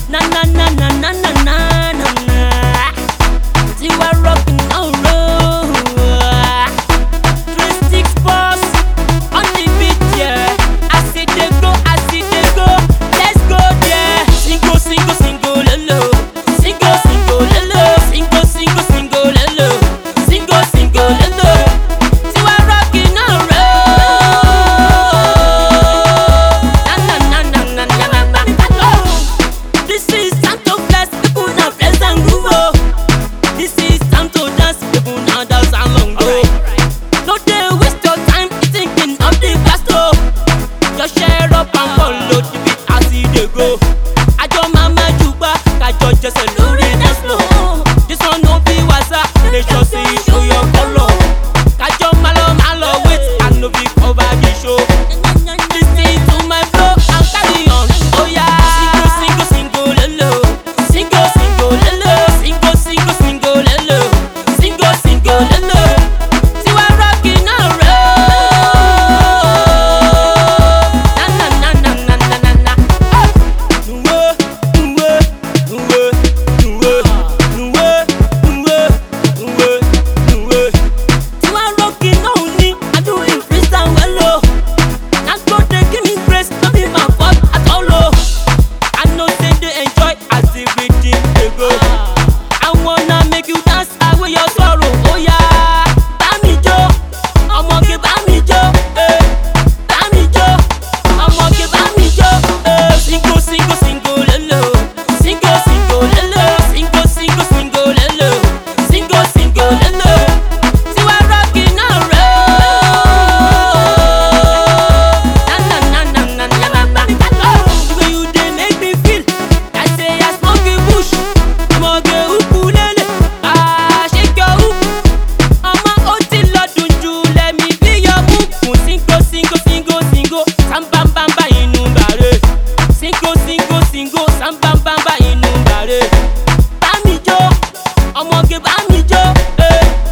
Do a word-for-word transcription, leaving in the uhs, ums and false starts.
Na na na na na na na na na. You are rocking on road. Three six boss on the beat, yeah. I see they go, I see they go. Let's go there. Single, single, single, lolo. Single, single, lolo. Single, single, single, lolo. Single, single, lolo. You are rocking on road. Na na na na na na na na. This is time to bless people now, bless and groove. Oh. This is time to dance, people now dance along. Oh. No dey waste your time thinking of the past. Oh. Just share up and follow the beat as e dey go. Ajo mama jugba, kajo jese lori dance floor. This one no be wasa, they just say you show your color. Kajo malo malo wait, I no be cover the show. Listen to my flow and carry on. Oh yeah. Single, single, single, lolo. Single, single, lolo. Single, single, single, lolo. Single, single, lolo. You are rocking on road. Na na na na na na na na. Nuwe, nuwe, nuwe, nuwe, nuwe, nuwe, nuwe, nuwe. You are rocking on me. I do it freestyle well, oh. That's God they give me grace, no be my fault at all, oh. I know say they enjoy as the rhythm they go. I wanna make you dance away your sorrow, oh yeah. Bami jo, omoge bami jo, eh. Bami jo, omoge bami jo, eh. Single, single, single, lolo. Single, single, lolo. Single, single, single, lolo. Single, single, lolo. You are rocking on road. Na na na na na na na na. The way you dey make me feel, I say I smoke a bush. Omoge ukulele, ah shake your hoop. Ọmọ ó ti lọ́dún jù, let me be your book. Single, single, single, single, sambambamba inú bàrẹ̀. Single, single, single, sambambamba inú bàrẹ̀. Bámi jó, ọmọge bámi jó, eh.